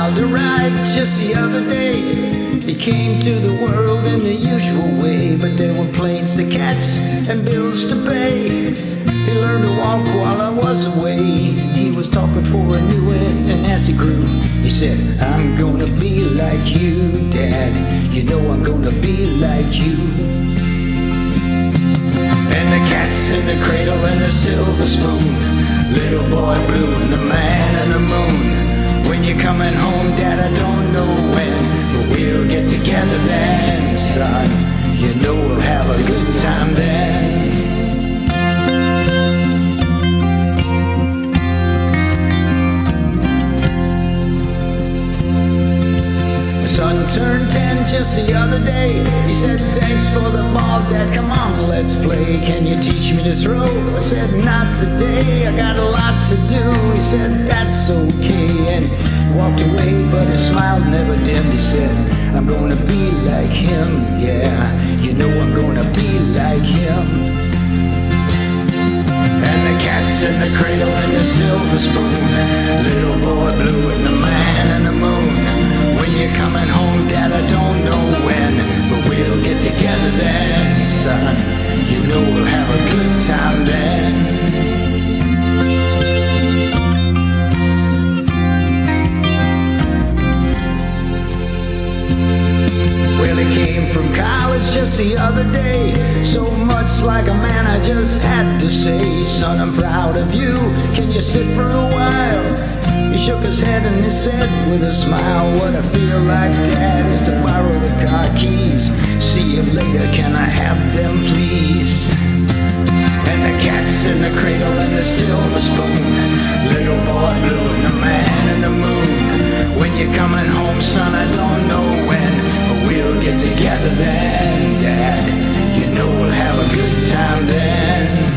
child arrived just the other day. He came to the world in the usual way, but there were planes to catch and bills to pay. He learned to walk while I was away. He was talking for a new one, and as he grew, he said, I'm gonna be like you, Dad. You know I'm gonna be like you. And the cat's in the cradle and the silver spoon, little boy blue and the man in the moon. When you're coming home, Dad, I don't know when, but we'll get together then, son. You know we'll have a good time then. Son turned 10 just the other day. He said, thanks for the ball, Dad, come on, let's play. Can you teach me to throw? I said, not today, I got a lot to do. He said, that's okay, and walked away, but his smile never dimmed. He said, I'm gonna be like him, yeah, you know I'm gonna be like him. And the cat's in the cradle and the silver spoon, little boy blue and the man in the moon. When you're coming home, Dad, I don't know when, but we'll get together then, son. You know we'll have a good time then. Well, he came from college just the other day, so much like a man I just had to say, son, I'm proud of you, can you sit for a while? He shook his head and he said with a smile, what I feel like, Dad, is to borrow the car keys. See you later, can I have them, please? And the cat's in the cradle and the silver spoon, little boy blue and the man in the moon. When you're coming home, son, I don't know when, but we'll get together then, Dad. You know we'll have a good time then.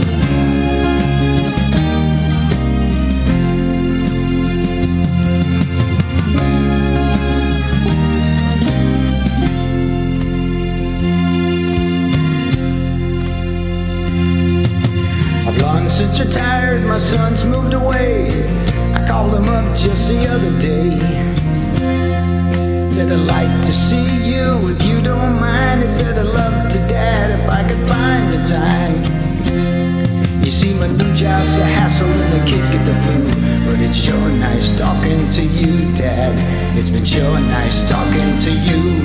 Since retired, my son's moved away. I called him up just the other day. Said I'd like to see you if you don't mind. He said I'd love to, Dad, if I could find the time. You see, my new job's a hassle and the kids get the flu, but it's sure nice talking to you, Dad. It's been sure nice talking to you.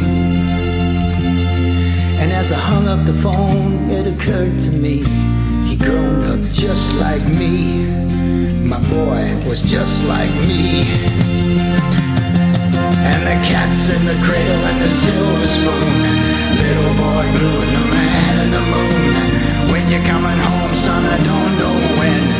And as I hung up the phone, it occurred to me, he'd grown up just like me. My boy was just like me. And the cat's in the cradle and the silver spoon, little boy blue and the man in the moon. When you're coming home, son, I don't know when,